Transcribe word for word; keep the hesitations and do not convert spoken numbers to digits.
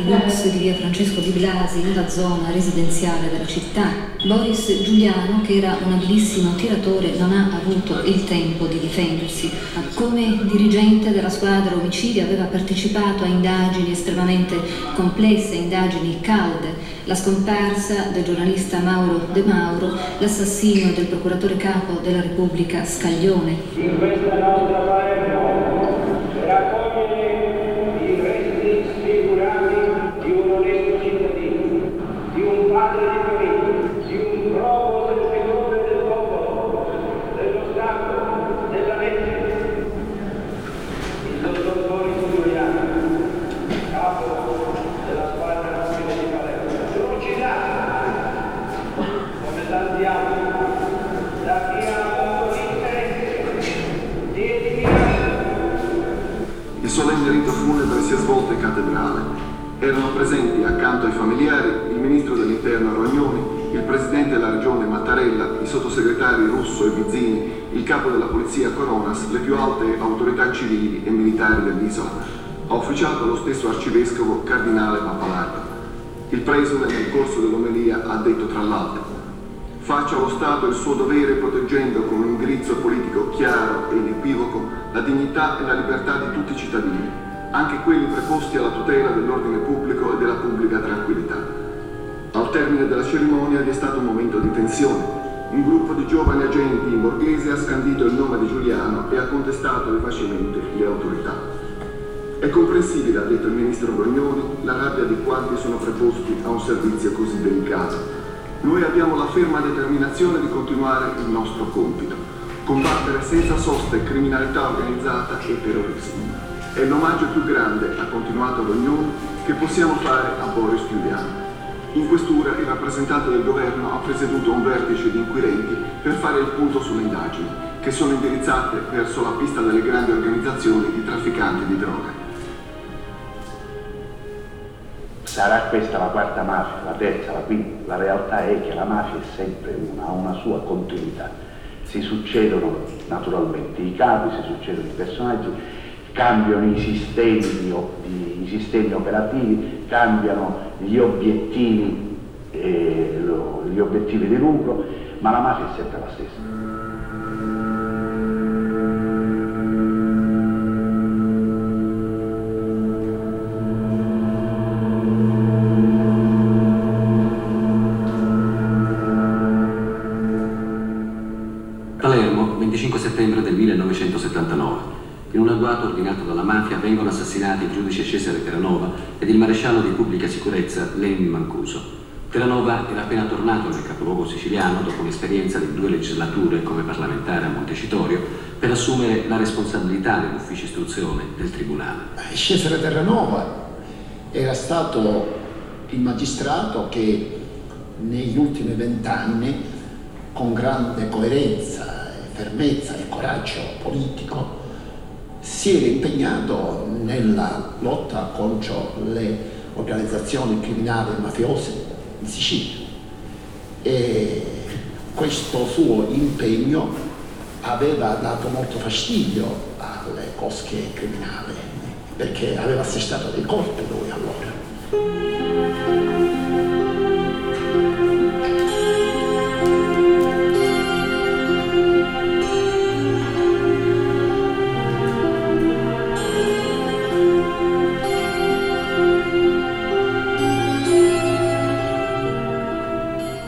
Lux di via Francesco di Blasi, nella zona residenziale della città. Boris Giuliano, che era un abilissimo tiratore, non ha avuto il tempo di difendersi. Come dirigente della squadra omicidi aveva partecipato a indagini estremamente complesse, indagini calde. La scomparsa del giornalista Mauro De Mauro, l'assassinio del procuratore capo della Repubblica Scaglione. In questa nostra Palermo raccogliere i resti sfigurati di un onesto cittadino, di un padre di famiglia, di un probo servitore del popolo, dello Stato, della legge. Il dottor Boris Giuliano, capo della squadra nobile di Palermo, trucidato come tanti altri da chi ha avuto l'interesse di eliminare. Il solenne rito funebre si è svolto in cattedrale. Erano presenti accanto ai familiari il ministro dell'interno Rognoni, il presidente della regione Mattarella, i sottosegretari Russo e Vizzini, il capo della polizia Coronas, le più alte autorità civili e militari dell'isola. Ha ufficiato lo stesso arcivescovo cardinale Pappalardo. Il preside nel corso dell'omelia ha detto tra l'altro: faccia lo Stato il suo dovere proteggendo con un indirizzo politico chiaro e inequivoco la dignità e la libertà di tutti i cittadini, anche quelli preposti alla tutela dell'ordine pubblico e della pubblica tranquillità. Al termine della cerimonia vi è stato un momento di tensione. Un gruppo di giovani agenti in borghese ha scandito il nome di Giuliano e ha contestato vivacemente le autorità. È comprensibile, ha detto il ministro Rognoni, la rabbia di quanti sono preposti a un servizio così delicato. Noi abbiamo la ferma determinazione di continuare il nostro compito, combattere senza soste criminalità organizzata e terrorismo. È l'omaggio più grande, ha continuato Rognoni, che possiamo fare a Boris Giuliano. In questura il rappresentante del governo ha presieduto un vertice di inquirenti per fare il punto sulle indagini, che sono indirizzate verso la pista delle grandi organizzazioni di trafficanti di droga. Sarà questa la quarta mafia, la terza, la quinta. La realtà è che la mafia è sempre una, ha una sua continuità. Si succedono naturalmente i capi, si succedono i personaggi, cambiano i sistemi, di, di, i sistemi operativi, cambiano gli obiettivi, eh, lo, gli obiettivi di lucro, ma la mafia è sempre la stessa. venticinque settembre del millenovecentosettantanove. In un agguato ordinato dalla mafia vengono assassinati il giudice Cesare Terranova ed il maresciallo di pubblica sicurezza Lenin Mancuso. Terranova era appena tornato nel capoluogo siciliano dopo un'esperienza di due legislature come parlamentare a Montecitorio per assumere la responsabilità dell'ufficio istruzione del tribunale. Cesare Terranova era stato il magistrato che negli ultimi vent'anni, con grande coerenza, fermezza e coraggio politico, si era impegnato nella lotta contro le organizzazioni criminali e mafiose in Sicilia, e questo suo impegno aveva dato molto fastidio alle cosche criminali, perché aveva assestato dei colpi lui.